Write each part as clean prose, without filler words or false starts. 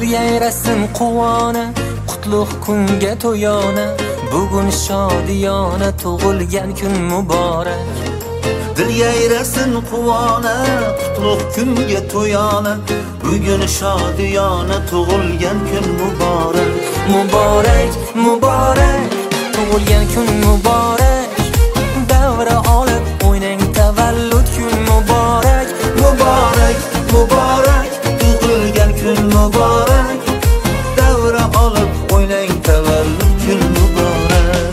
yayrasin quvona, qutlug' kunga to'yona, bugun shodiyona, tug'ilgan kun muborak. Dil yayrasin quvona, qutlug' kunga to'yona, bugun shodiyona, tug'ilgan kun muborak. Muborak, muborak, tug'ilgan kun muborak, davra olib o'ynang, tavallud kun muborak. Muborak, muborak, tug'ilgan kun muborak, davra olib o'ynang, tavallud kun muborak.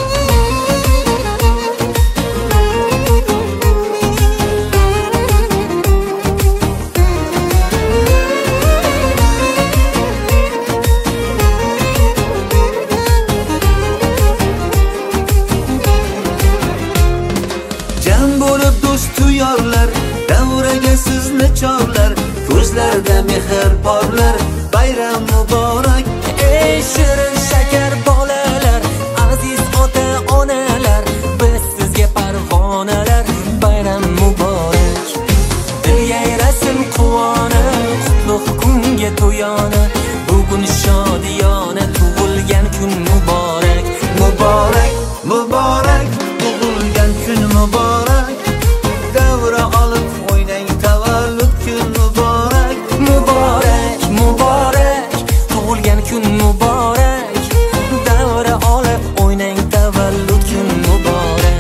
Jam bo'lib do'stu yorlar, davraga sizni chorlar, ko'zlarda mehr porlar, bayram muborak. Ey shirin shakar bolalar, aziz ota onalar, biz sizga parvonalar, bayram muborak. Dil yayrasin quvona, qutlug' kunga to'yona, bugun shodiyona, tug'ilgan kun muborak. Muborak, muborak, tug'ilgan kun muborak, davra olib o'ynang, tavallud kun muborak. Muborak, muborak, tug'ilgan kun muborak, davra olib o'ynang, tavallud kun muborak.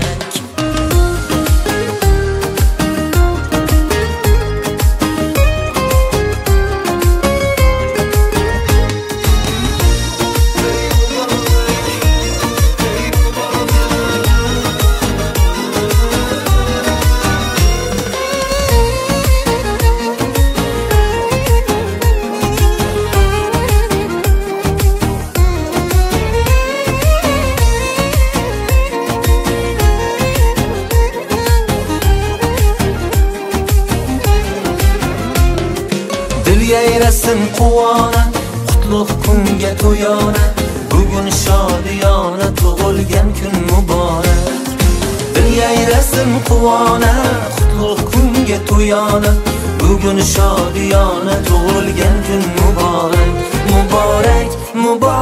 Dil yayrasin quvona, qutlug' kunga to'yona, bugun shodiyona, tug'ilgan kun muborak. Dil yayrasin quvona, qutlug' kunga to'yona, bugun shodiyona, tug'ilgan kun muborak. Muborak, muborak.